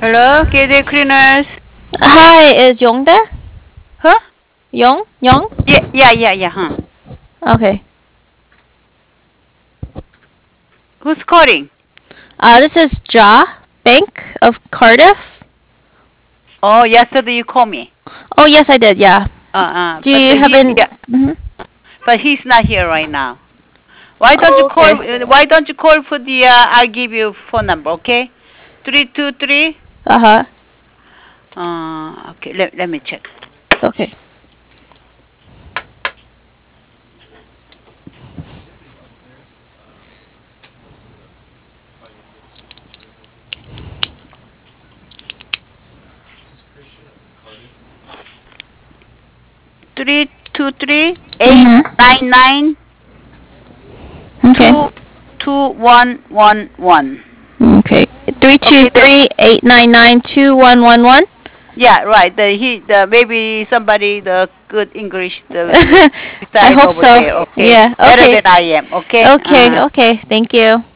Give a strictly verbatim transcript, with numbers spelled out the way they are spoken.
Hello, Gateway Cleaners. Hi, is Yong there? Huh? Yong? Yong? Yeah, yeah, yeah, yeah, huh? Okay. Who's calling? Uh, this is Ja Bank of Cardiff. Oh, yesterday you called me. Oh, yes, I did, yeah. Uh, uh, Do but you have he, an... yeah, Mhm. but he's not here right now. Why don't you Oh, call? okay. uh, Why don't you call for the? Uh, I'll give you phone number. Okay, three two three. Uh-huh. Uh, okay. Let let me check. Okay. Three two three eight Mm-hmm. nine nine Okay. two two one one one. Okay. Three two Okay. The, three eight nine nine two one one one. yeah, right. The he the maybe somebody the good English the I beside hope over so. there. Okay, Yeah. better Okay. than I am. Okay. Okay. Uh, Okay. Thank you.